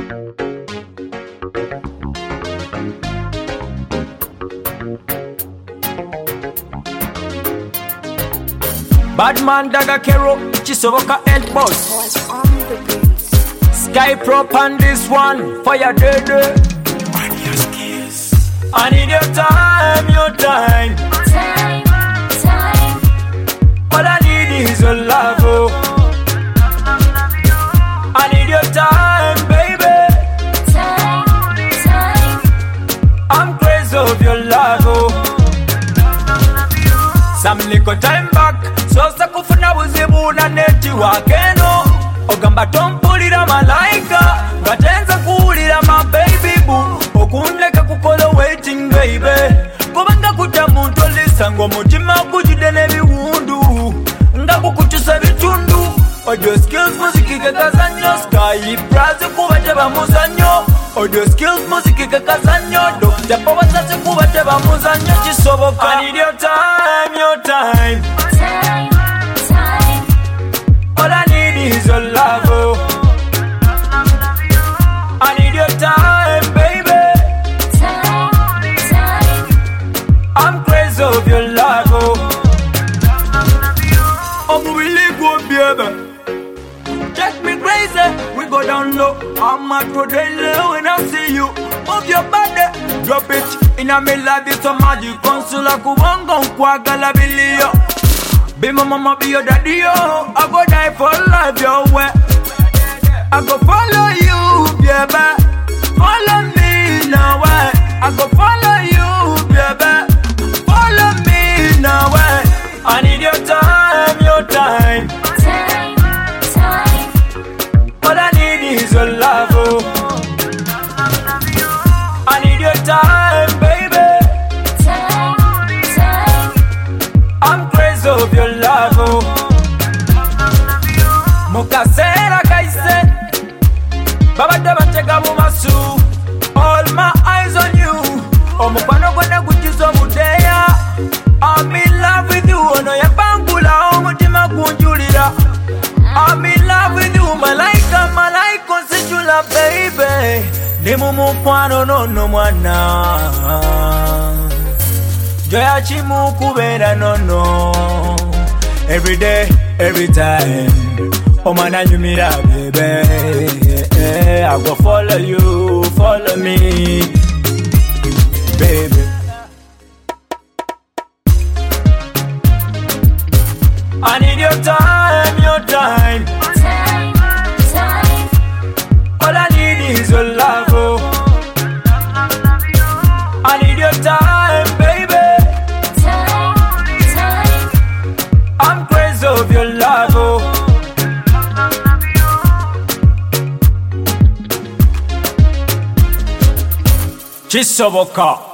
Badman Daga Kero, Chisoboka Head Boss. Was on the beat. Sky Prop on this one, fire dead. On your skills. I need your time, your time. Time, time. All I need is your love, oh. I need your time, baby. Time, time. I'm crazy of your love, oh. Some little time back, so sakufuna buzibu na network eno. Ogamba tompulira malaika, gatenza kuwulira my baby boo. Okundeka kukola waiting baby. Kubanga kuta muntu olisa ng'omutima gujjudde n'ebiwundu. Nga kukukyusa bitundu. Audio skills muziki kekazanyo. Sky Praze kuba teba muzanyo. Audio skills muziki kekazanyo. Dr. Powasase kuba teba muzanyo. Kisoboka. I need your time, your time. Time, time. All I need is your love, oh. I need your time, baby. Time, time. I'm crazy of your love, oh. I'm really good, baby. Take me crazy, we go down low. I'm at for daily when I see you. Move your body, drop it. In a me love you so magic. Consula kubongo kwagala bilio. Be my mama, be your daddy, yo. I go die for life, your way. I go follow you, baby. Follow me now, way. I go follow you, baby. Follow me now, way. I need your time, your time. Time, time. All I need is your love, oh. I need your time, baby. Time, time. I'm crazy of your love, oh. Mukasera kaise, baba dabatega mumasu. All my eyes on you. Omukwano gwonna gukiza obudeya. I'm in love with you. Ono yapangula omutima gunjulira. I'm in love with you, malaika, malaika, nsijula baby. Ndi mu mukwano nono mwana. Joya chimu kubeera nono. Every day, every time. Omwana nyumira baby. I go follow you, follow me, baby. I need your time, your time. Time, time. All I need is your love, oh. I need your time, baby. Time, time. I'm crazy of your love, oh. Chisoboka.